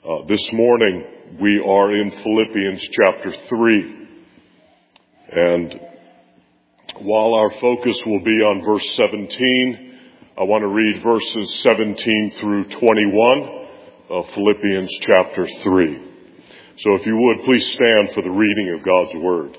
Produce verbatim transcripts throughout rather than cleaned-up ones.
Uh, this morning we are in Philippians chapter three. And while our focus will be on verse seventeen, I want to read verses seventeen through twenty-one of Philippians chapter three. So if you would, please stand for the reading of God's Word.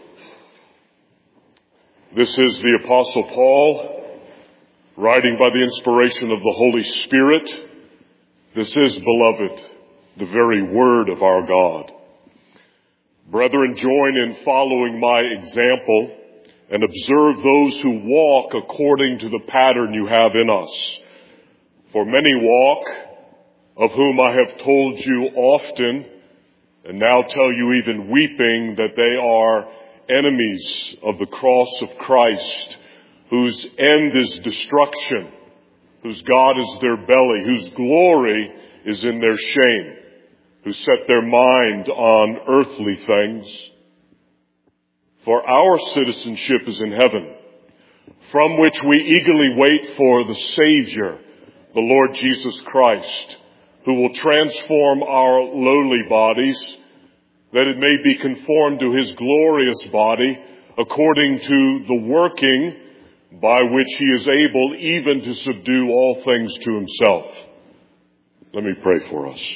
This is the Apostle Paul, writing by the inspiration of the Holy Spirit. This is, beloved, the very word of our God. Brethren, join in following my example and observe those who walk according to the pattern you have in us. For many walk, of whom I have told you often, and now tell you even weeping, that they are enemies of the cross of Christ, whose end is destruction, whose God is their belly, whose glory is in their shame, who set their mind on earthly things. For our citizenship is in heaven, from which we eagerly wait for the Savior, the Lord Jesus Christ, who will transform our lowly bodies, that it may be conformed to his glorious body, according to the working by which he is able even to subdue all things to himself. Let me pray for us.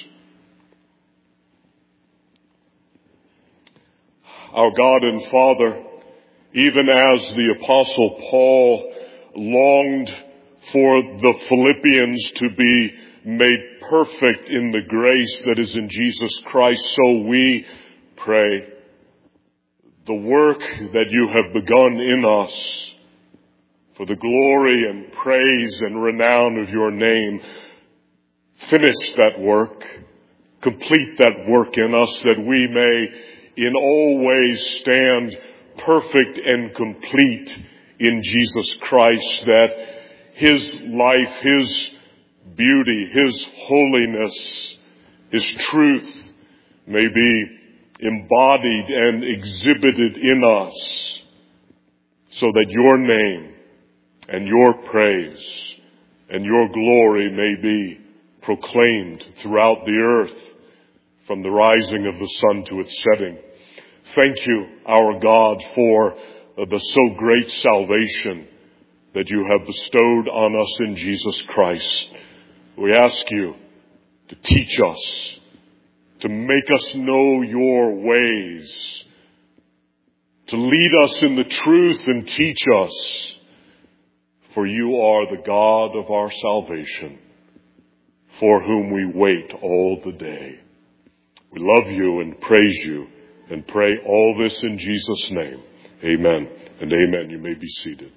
Our God and Father, even as the Apostle Paul longed for the Philippians to be made perfect in the grace that is in Jesus Christ, so we pray, the work that you have begun in us, for the glory and praise and renown of your name, finish that work, complete that work in us, that we may in all ways stand perfect and complete in Jesus Christ, that his life, his beauty, his holiness, his truth may be embodied and exhibited in us, so that your name and your praise and your glory may be proclaimed throughout the earth, from the rising of the sun to its setting. Thank you, our God, for the so great salvation that you have bestowed on us in Jesus Christ. We ask you to teach us, to make us know your ways, to lead us in the truth and teach us, for you are the God of our salvation, for whom we wait all the day. We love you and praise you and pray all this in Jesus' name. Amen and amen. You may be seated.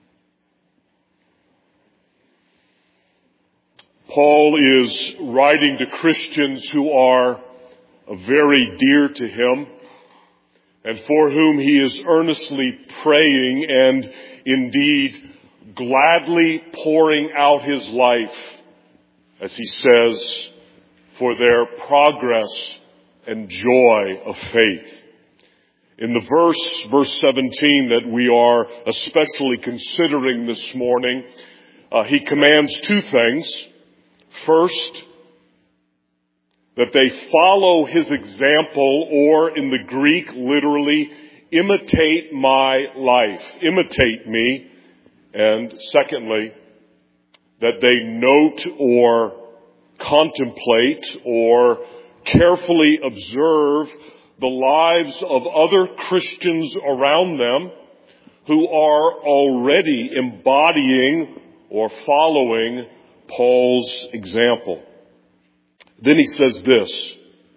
Paul is writing to Christians who are very dear to him and for whom he is earnestly praying and indeed gladly pouring out his life, as he says, for their progress and joy of faith. In the verse, verse seventeen, that we are especially considering this morning, uh, he commands two things. First, that they follow his example, or in the Greek, literally, imitate my life, imitate me. And secondly, that they note or contemplate or carefully observe the lives of other Christians around them who are already embodying or following Paul's example. Then he says this,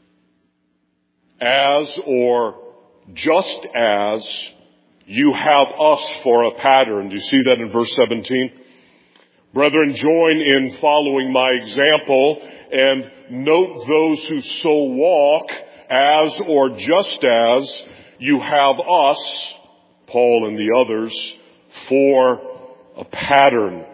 as or just as you have us for a pattern. Do you see that in verse seventeen? Brethren, join in following my example and note those who so walk, as or just as you have us, Paul and the others, for a pattern.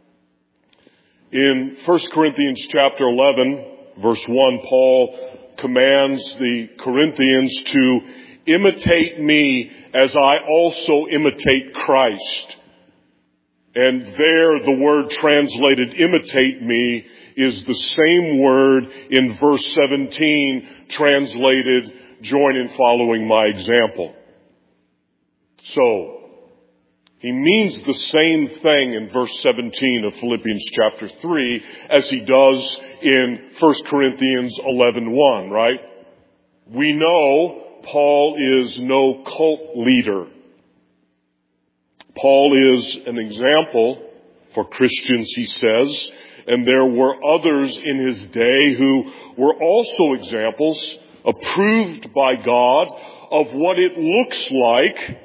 In First Corinthians chapter eleven, verse one, Paul commands the Corinthians to imitate me as I also imitate Christ. And there the word translated imitate me is the same word in verse seventeen, translated, join in following my example. So, he means the same thing in verse seventeen of Philippians chapter three as he does in First Corinthians eleven one, right? We know Paul is no cult leader. Paul is an example for Christians, he says, and there were others in his day who were also examples approved by God of what it looks like,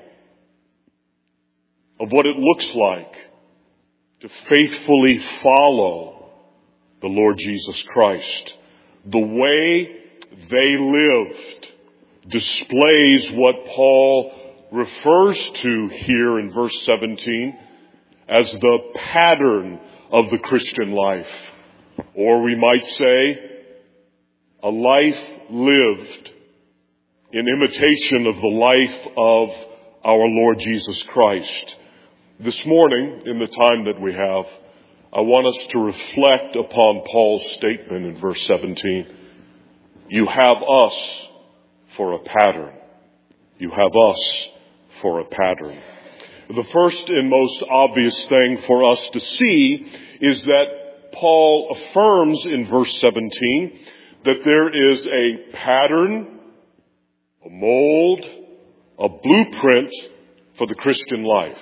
of what it looks like to faithfully follow the Lord Jesus Christ. The way they lived displays what Paul refers to here in verse seventeen as the pattern of the Christian life. Or we might say, a life lived in imitation of the life of our Lord Jesus Christ. This morning, in the time that we have, I want us to reflect upon Paul's statement in verse seventeen. You have us for a pattern. You have us for a pattern. The first and most obvious thing for us to see is that Paul affirms in verse seventeen that there is a pattern, a mold, a blueprint for the Christian life.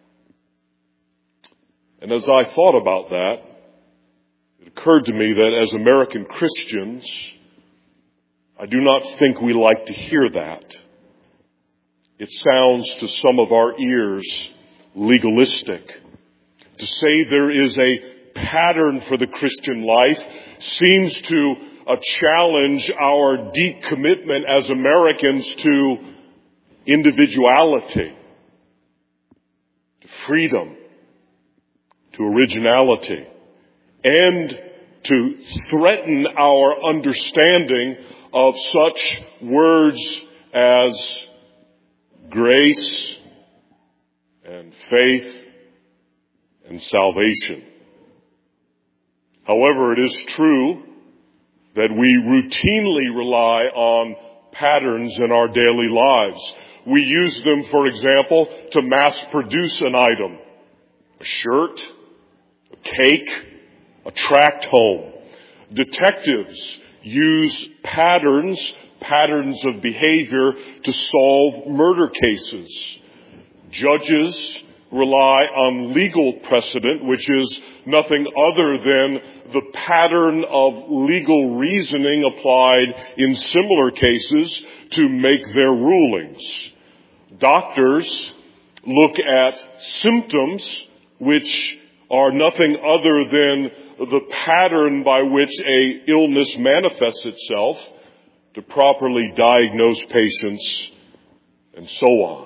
And as I thought about that, it occurred to me that as American Christians, I do not think we like to hear that. It sounds to some of our ears legalistic. To say there is a pattern for the Christian life seems to uh, challenge our deep commitment as Americans to individuality, to freedom, to originality, and to threaten our understanding of such words as grace and faith and salvation. However, it is true that we routinely rely on patterns in our daily lives. We use them, for example, to mass produce an item, a shirt, a cake, a tract home. Detectives use patterns, patterns of behavior to solve murder cases. Judges rely on legal precedent, which is nothing other than the pattern of legal reasoning applied in similar cases to make their rulings. Doctors look at symptoms which are nothing other than the pattern by which a illness manifests itself to properly diagnose patients and so on.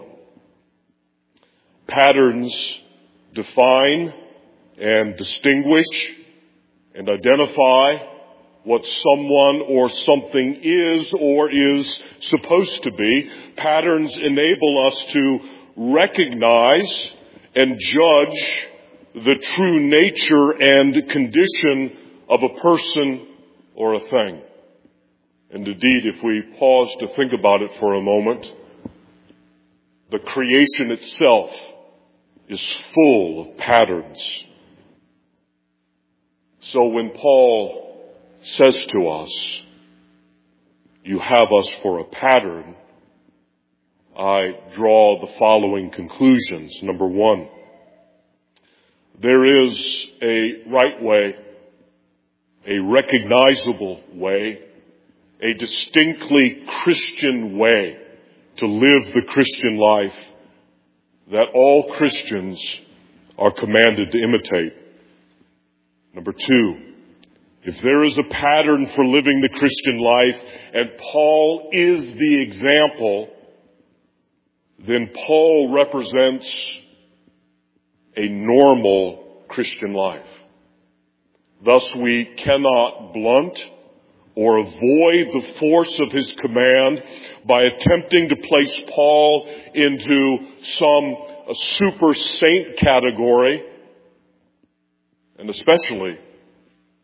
Patterns define and distinguish and identify what someone or something is or is supposed to be. Patterns enable us to recognize and judge the true nature and condition of a person or a thing. And indeed, if we pause to think about it for a moment, the creation itself is full of patterns. So when Paul says to us, you have us for a pattern, I draw the following conclusions. Number one, there is a right way, a recognizable way, a distinctly Christian way to live the Christian life that all Christians are commanded to imitate. Number two, if there is a pattern for living the Christian life, and Paul is the example, then Paul represents a normal Christian life. Thus, we cannot blunt or avoid the force of his command by attempting to place Paul into some a super saint category, and especially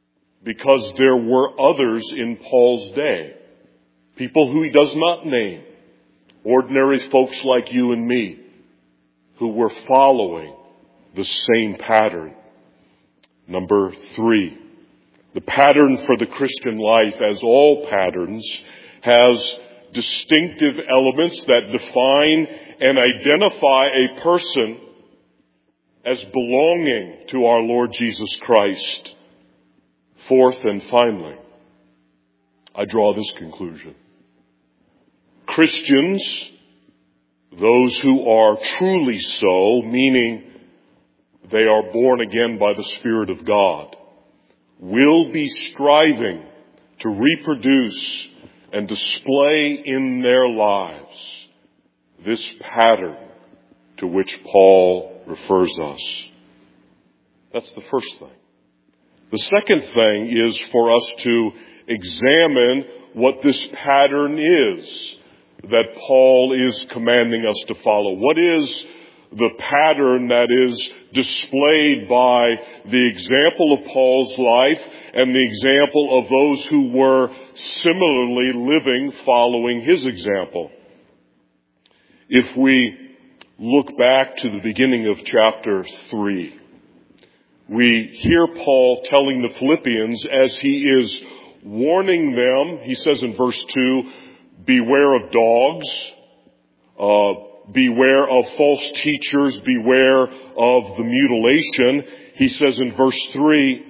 because there were others in Paul's day, people who he does not name, ordinary folks like you and me, who were following the same pattern. Number three, the pattern for the Christian life, as all patterns, has distinctive elements that define and identify a person as belonging to our Lord Jesus Christ. Fourth and finally, I draw this conclusion. Christians, those who are truly so, meaning they are born again by the Spirit of God, will be striving to reproduce and display in their lives this pattern to which Paul refers us. That's the first thing. The second thing is for us to examine what this pattern is that Paul is commanding us to follow. What is the pattern that is displayed by the example of Paul's life and the example of those who were similarly living following his example? If we look back to the beginning of chapter three, we hear Paul telling the Philippians as he is warning them, he says in verse two, beware of dogs, uh, beware of false teachers, beware of the mutilation. He says in verse three,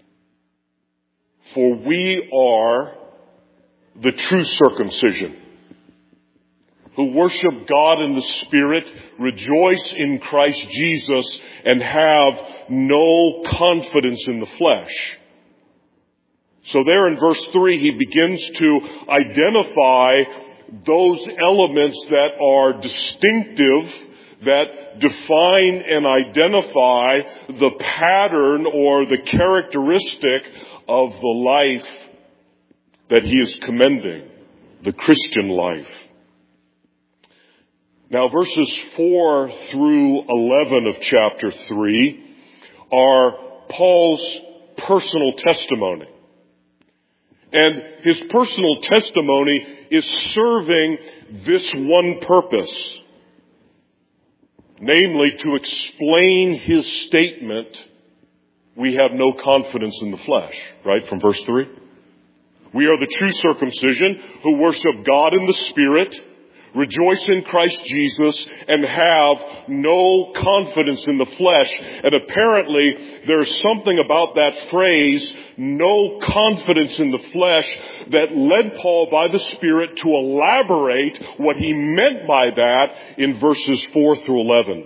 for we are the true circumcision, who worship God in the Spirit, rejoice in Christ Jesus, and have no confidence in the flesh. So there in verse three, he begins to identify those elements that are distinctive, that define and identify the pattern or the characteristic of the life that he is commending, the Christian life. Now, verses four through eleven of chapter three are Paul's personal testimony. And his personal testimony is serving this one purpose, namely to explain his statement, we have no confidence in the flesh, right, from verse three. We are the true circumcision who worship God in the Spirit, rejoice in Christ Jesus, and have no confidence in the flesh. And apparently, there's something about that phrase, no confidence in the flesh, that led Paul by the Spirit to elaborate what he meant by that in verses four through eleven.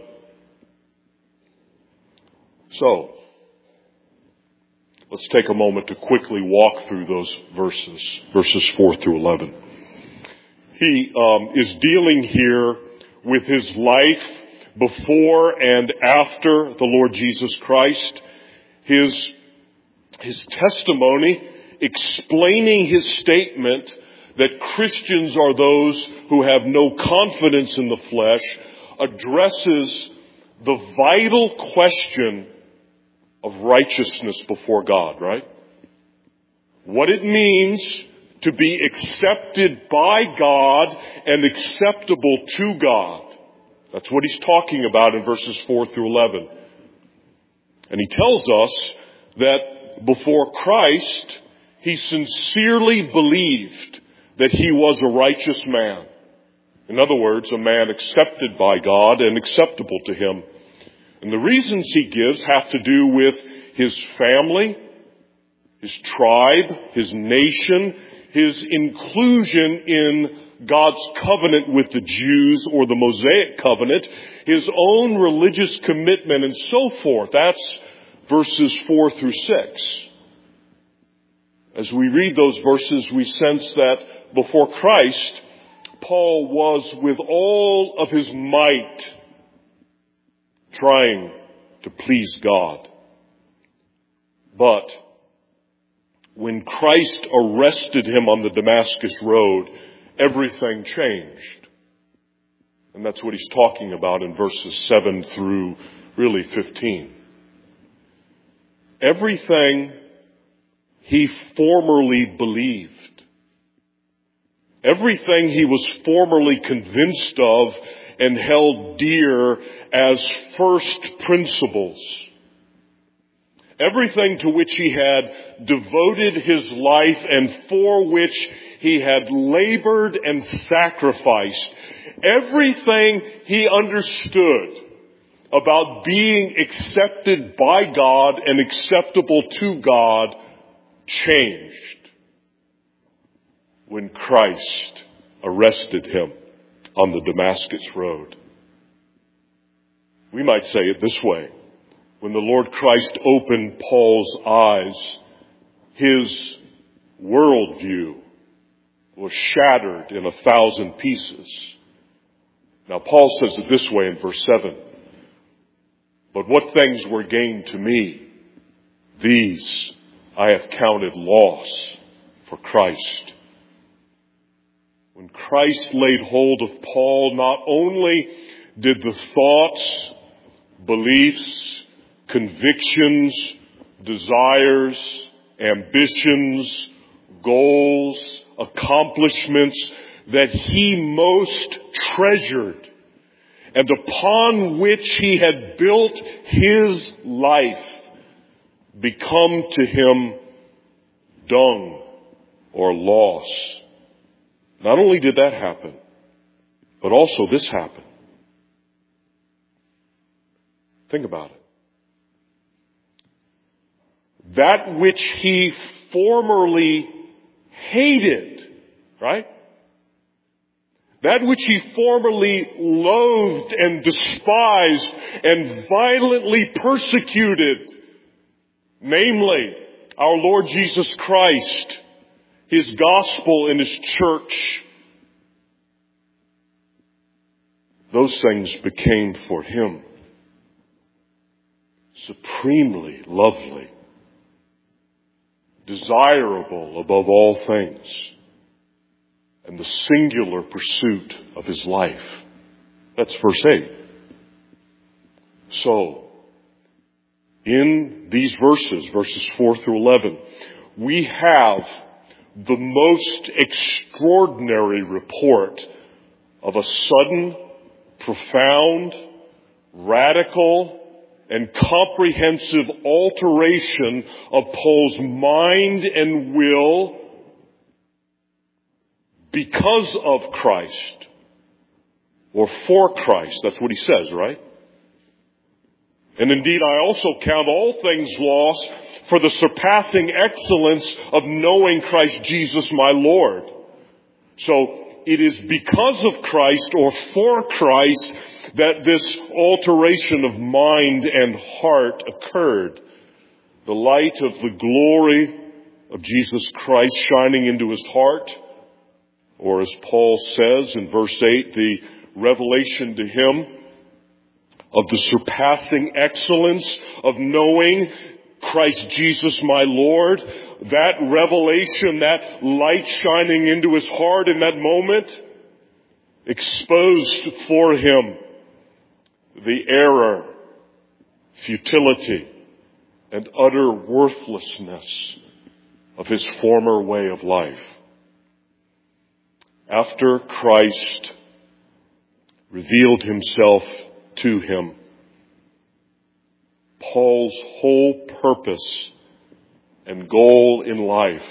So, let's take a moment to quickly walk through those verses, verses four through eleven. He um, is dealing here with his life before and after the Lord Jesus Christ, his, his testimony explaining his statement that Christians are those who have no confidence in the flesh, addresses the vital question of righteousness before God, right? What it means to be accepted by God and acceptable to God. That's what he's talking about in verses four through eleven. And he tells us that before Christ, he sincerely believed that he was a righteous man. In other words, a man accepted by God and acceptable to him. And the reasons he gives have to do with his family, his tribe, his nation, his inclusion in God's covenant with the Jews or the Mosaic covenant, his own religious commitment, and so forth. That's verses four through six. As we read those verses, we sense that before Christ, Paul was with all of his might trying to please God. But when Christ arrested him on the Damascus road, everything changed. And that's what he's talking about in verses seven through really fifteen. Everything he formerly believed. Everything he was formerly convinced of and held dear as first principles. Everything to which he had devoted his life and for which he had labored and sacrificed. Everything he understood about being accepted by God and acceptable to God changed when Christ arrested him on the Damascus road. We might say it this way. When the Lord Christ opened Paul's eyes, his worldview was shattered in a thousand pieces. Now Paul says it this way in verse seven. But what things were gained to me, these I have counted loss for Christ. When Christ laid hold of Paul, not only did the thoughts, beliefs, convictions, desires, ambitions, goals, accomplishments that he most treasured and upon which he had built his life become to him dung or loss. Not only did that happen, but also this happened. Think about it. That which he formerly hated, right? That which he formerly loathed and despised and violently persecuted, namely our Lord Jesus Christ, his gospel and his church, those things became for him supremely lovely, desirable above all things, and the singular pursuit of his life. That's verse eight. So, in these verses, verses four through eleven, we have the most extraordinary report of a sudden, profound, radical, and comprehensive alteration of Paul's mind and will because of Christ, or for Christ. That's what he says, right? And indeed, I also count all things lost for the surpassing excellence of knowing Christ Jesus my Lord. So, it is because of Christ or for Christ that this alteration of mind and heart occurred. The light of the glory of Jesus Christ shining into his heart, or as Paul says in verse eight, the revelation to him of the surpassing excellence of knowing Christ Jesus my Lord, that revelation, that light shining into his heart in that moment, exposed for him the error, futility, and utter worthlessness of his former way of life. After Christ revealed himself to him, Paul's whole purpose and goal in life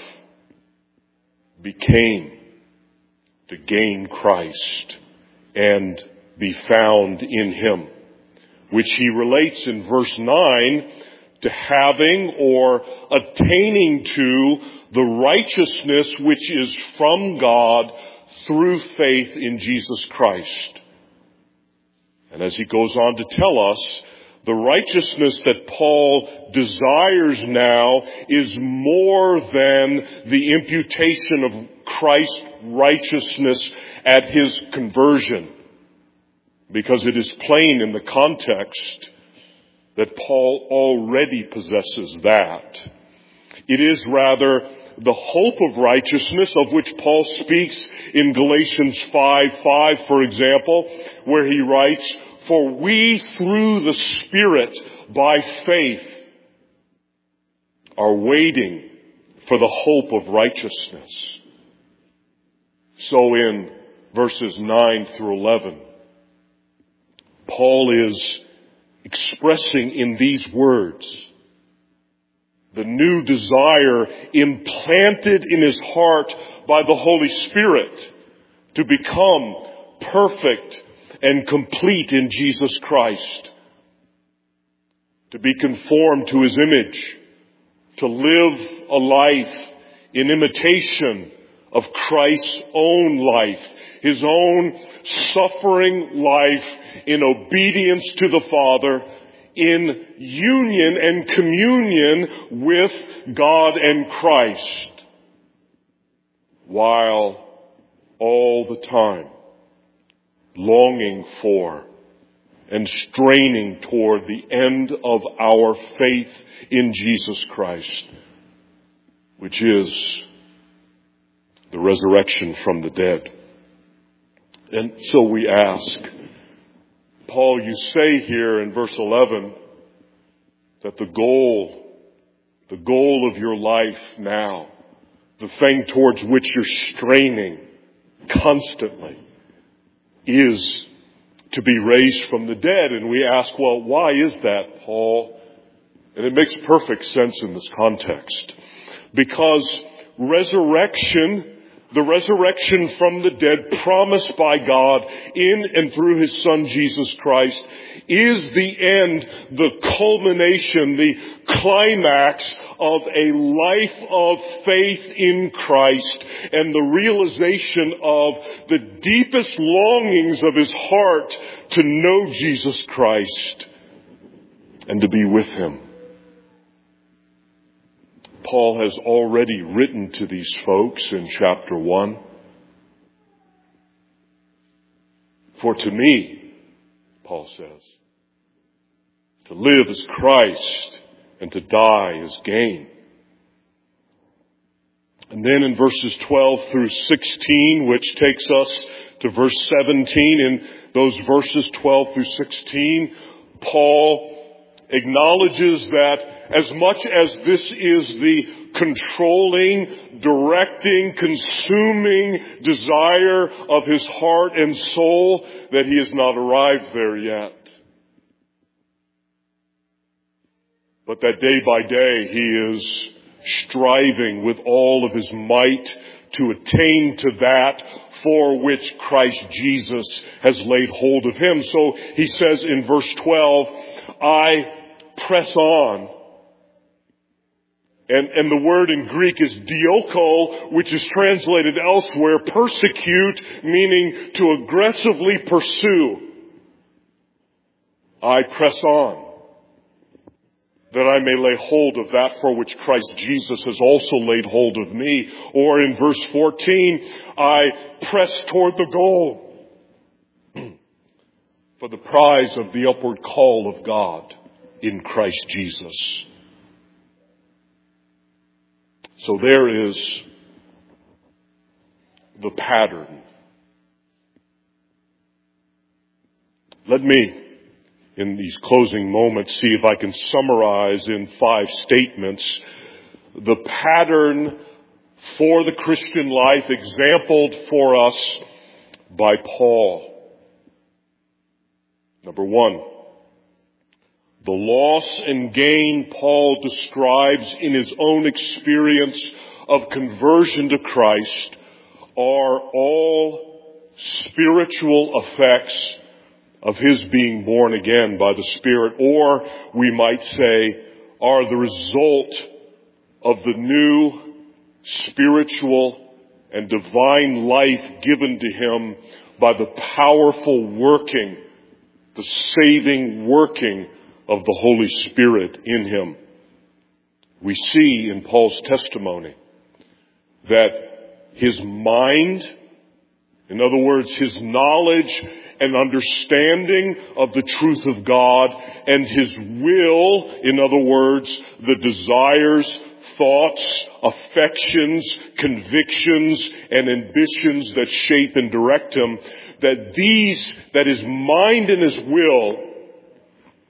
became to gain Christ and be found in him, which he relates in verse nine to having or attaining to the righteousness which is from God through faith in Jesus Christ. And as he goes on to tell us, the righteousness that Paul desires now is more than the imputation of Christ's righteousness at his conversion, because it is plain in the context that Paul already possesses that. It is rather the hope of righteousness of which Paul speaks in Galatians five five, for example, where he writes, "For we through the Spirit by faith are waiting for the hope of righteousness. So in verses nine through eleven, Paul is expressing in these words the new desire implanted in his heart by the Holy Spirit to become perfect and complete in Jesus Christ, to be conformed to his image, to live a life in imitation of Christ's own life, his own suffering life in obedience to the Father, in union and communion with God and Christ, while all the time longing for and straining toward the end of our faith in Jesus Christ, which is the resurrection from the dead. And so we ask, Paul, you say here in verse eleven that the goal, the goal of your life now, the thing towards which you're straining constantly, is to be raised from the dead. And we ask, well, why is that, Paul? And it makes perfect sense in this context. Because resurrection, the resurrection from the dead promised by God in and through his Son Jesus Christ, is the end, the culmination, the climax of a life of faith in Christ and the realization of the deepest longings of his heart to know Jesus Christ and to be with him. Paul has already written to these folks in chapter one. For to me, Paul says, to live is Christ and to die is gain. And then in verses twelve through sixteen, which takes us to verse seventeen, in those verses twelve through sixteen, Paul acknowledges that as much as this is the controlling, directing, consuming desire of his heart and soul, that he has not arrived there yet. But that day by day he is striving with all of his might to attain to that for which Christ Jesus has laid hold of him. So he says in verse twelve, I press on. And, and the word in Greek is dioko, which is translated elsewhere, persecute, meaning to aggressively pursue. I press on, that I may lay hold of that for which Christ Jesus has also laid hold of me. Or in verse fourteen, I press toward the goal for the prize of the upward call of God in Christ Jesus. So there is the pattern. Let me, in these closing moments, see if I can summarize in five statements the pattern for the Christian life exampled for us by Paul. Number one, the loss and gain Paul describes in his own experience of conversion to Christ are all spiritual effects of his being born again by the Spirit, or we might say are the result of the new spiritual and divine life given to him by the powerful working, the saving working of the Holy Spirit in him. We see in Paul's testimony that his mind, in other words, his knowledge and understanding of the truth of God, and his will, in other words, the desires, thoughts, affections, convictions, and ambitions that shape and direct him, that these, that his mind and his will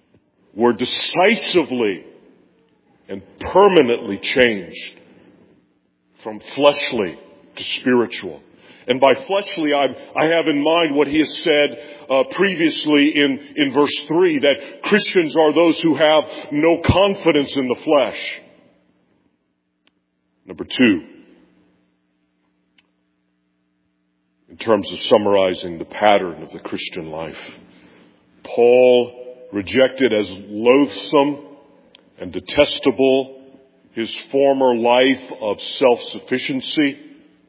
were decisively and permanently changed from fleshly to spiritual. And by fleshly, I, I have in mind what he has said uh, previously in, in verse three, that Christians are those who have no confidence in the flesh. Number two, in terms of summarizing the pattern of the Christian life, Paul rejected as loathsome and detestable his former life of self-sufficiency,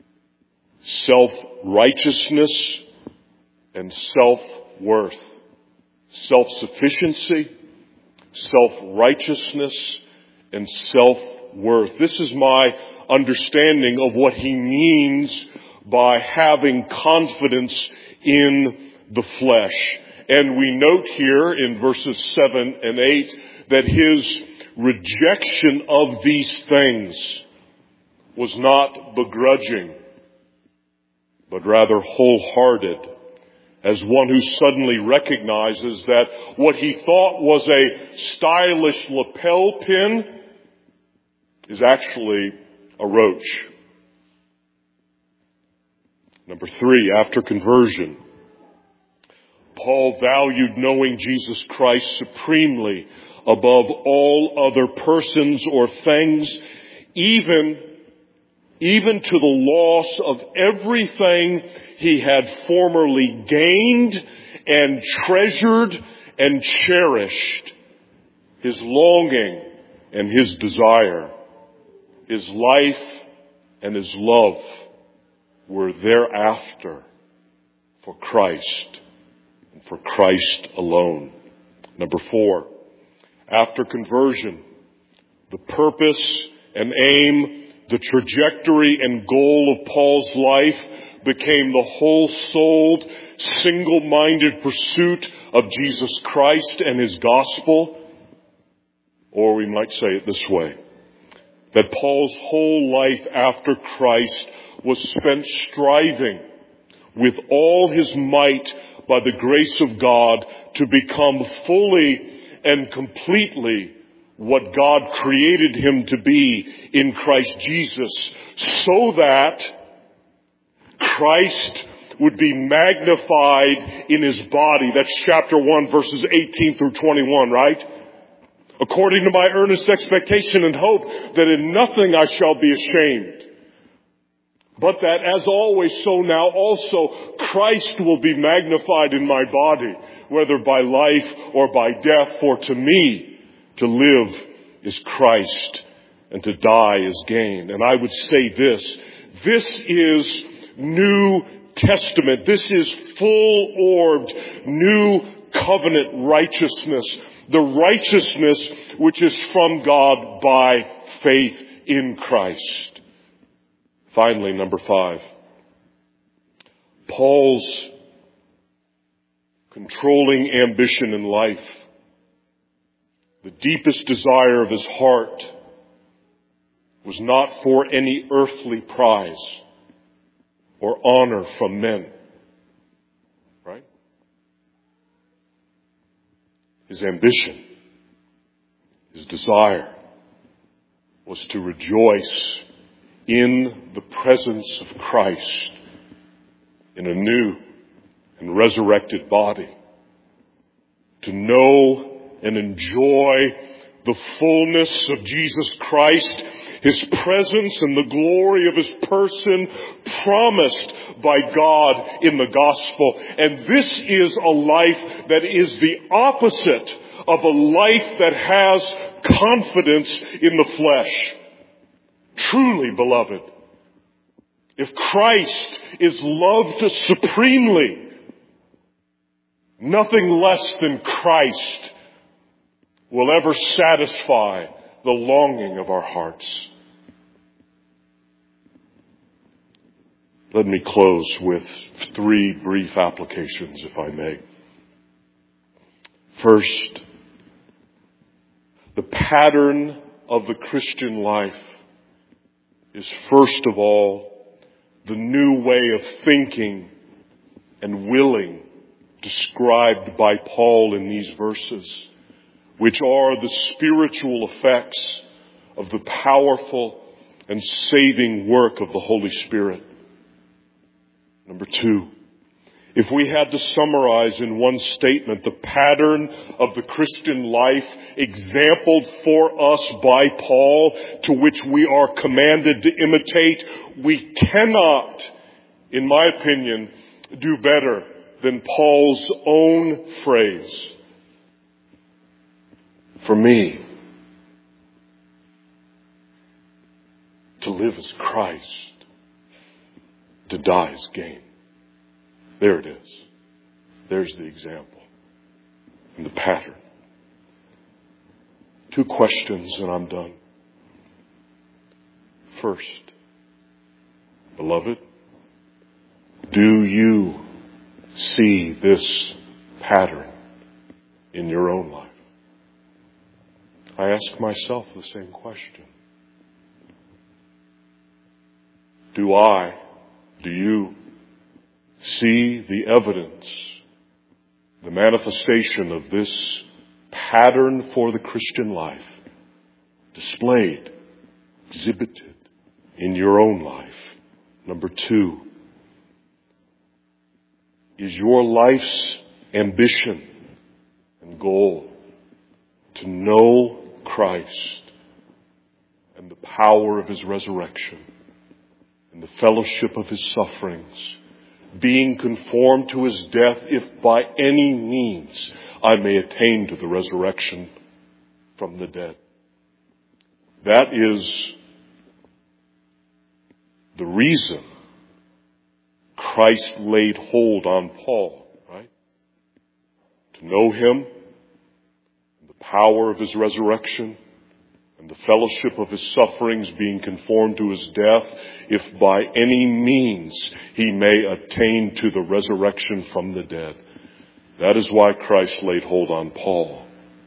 self-righteousness, and self-worth. Self-sufficiency, self-righteousness, and self-worth. This is my understanding of what he means by having confidence in the flesh. And we note here in verses seven and eight that his rejection of these things was not begrudging, but rather wholehearted, as one who suddenly recognizes that what he thought was a stylish lapel pin is actually a roach. Number three, after conversion, Paul valued knowing Jesus Christ supremely above all other persons or things, even, even to the loss of everything he had formerly gained and treasured and cherished. His longing and his desire, his life and his love were thereafter for Christ and for Christ alone. Number four, after conversion, the purpose and aim, the trajectory and goal of Paul's life became the whole-souled, single-minded pursuit of Jesus Christ and his gospel. Or we might say it this way, that Paul's whole life after Christ was spent striving with all his might by the grace of God to become fully and completely what God created him to be in Christ Jesus, so that Christ would be magnified in his body. That's chapter one, verses eighteen through twenty-one, right? According to my earnest expectation and hope that in nothing I shall be ashamed, but that as always, so now also Christ will be magnified in my body, whether by life or by death. For to me, to live is Christ, and to die is gain. And I would say this, this is New Testament. This is full-orbed, new covenant righteousness. The righteousness which is from God by faith in Christ. Finally, number five, Paul's controlling ambition in life, the deepest desire of his heart, was not for any earthly prize or honor from men. Right? His ambition, his desire, was to rejoice in the presence of Christ in a new and resurrected body. To know and enjoy the fullness of Jesus Christ, his presence and the glory of his person promised by God in the gospel. And this is a life that is the opposite of a life that has confidence in the flesh. Truly, beloved, if Christ is loved supremely, nothing less than Christ will ever satisfy the longing of our hearts. Let me close with three brief applications, if I may. First, the pattern of the Christian life is first of all the new way of thinking and willing described by Paul in these verses, which are the spiritual effects of the powerful and saving work of the Holy Spirit. Number two, if we had to summarize in one statement the pattern of the Christian life exampled for us by Paul, to which we are commanded to imitate, we cannot, in my opinion, do better than Paul's own phrase. For me, to live is Christ, to die is gain. There it is. There's the example and the pattern. Two questions and I'm done. First, beloved, do you see this pattern in your own life? I ask myself the same question. Do I, do you see the evidence, the manifestation of this pattern for the Christian life displayed, exhibited in your own life? Number two, is your life's ambition and goal to know Christ and the power of His resurrection and the fellowship of His sufferings, being conformed to His death, if by any means I may attain to the resurrection from the dead? That is the reason Christ laid hold on Paul, right? To know Him, and the power of His resurrection, and the fellowship of His sufferings, being conformed to His death, if by any means He may attain to the resurrection from the dead. That is why Christ laid hold on Paul.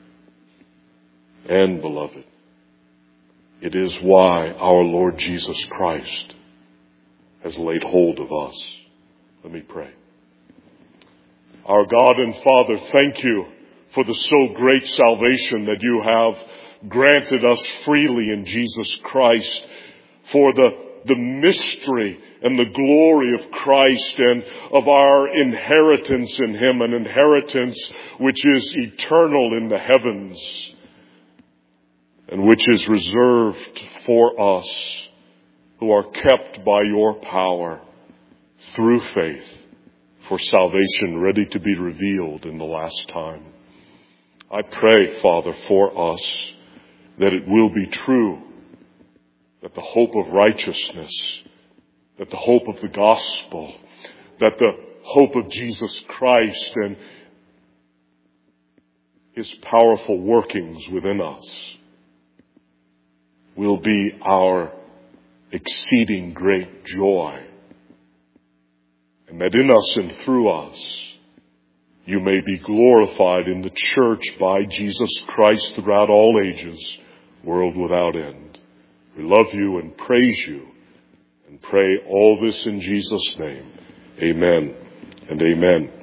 And, beloved, it is why our Lord Jesus Christ has laid hold of us. Let me pray. Our God and Father, thank You for the so great salvation that You have granted us freely in Jesus Christ, for the, the mystery and the glory of Christ and of our inheritance in Him, an inheritance which is eternal in the heavens and which is reserved for us who are kept by Your power through faith for salvation ready to be revealed in the last time. I pray, Father, for us that it will be true that the hope of righteousness, that the hope of the gospel, that the hope of Jesus Christ and His powerful workings within us will be our exceeding great joy, and that in us and through us You may be glorified in the church by Jesus Christ throughout all ages, world without end. We love You and praise You and pray all this in Jesus' name. Amen and amen.